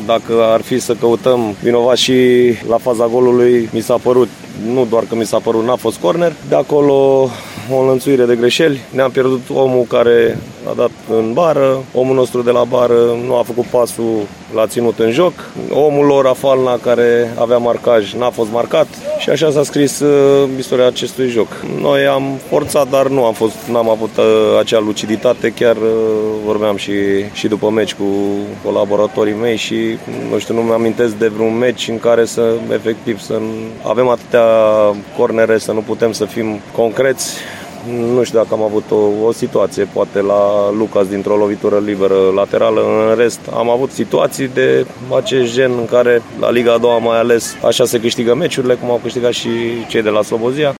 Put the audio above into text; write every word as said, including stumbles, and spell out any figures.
dacă ar fi să căutăm vinovați și la faza golului, mi s-a părut, nu doar că mi s-a părut, n-a fost corner. De acolo o înlănțuire de greșeli. Ne-am pierdut omul care a dat în bară, omul nostru de la bară nu a făcut pasul, l-a ținut în joc. Omul lor, Afalna, care avea marcaj, n-a fost marcat și așa s-a scris uh, istoria acestui joc. Noi am forțat, dar nu am fost, n-am avut uh, acea luciditate. Chiar uh, vorbeam și, și după meci cu colaboratorii mei și nu știu, nu mi-amintesc de vreun meci în care să, efectiv, să avem atâtea cornere, să nu putem să fim concreți. Nu știu dacă am avut o, o situație, poate la Lucas dintr-o lovitură liberă laterală. În rest, am avut situații de acest gen în care la Liga a doua mai ales așa se câștigă meciurile, cum au câștigat și cei de la Slobozia.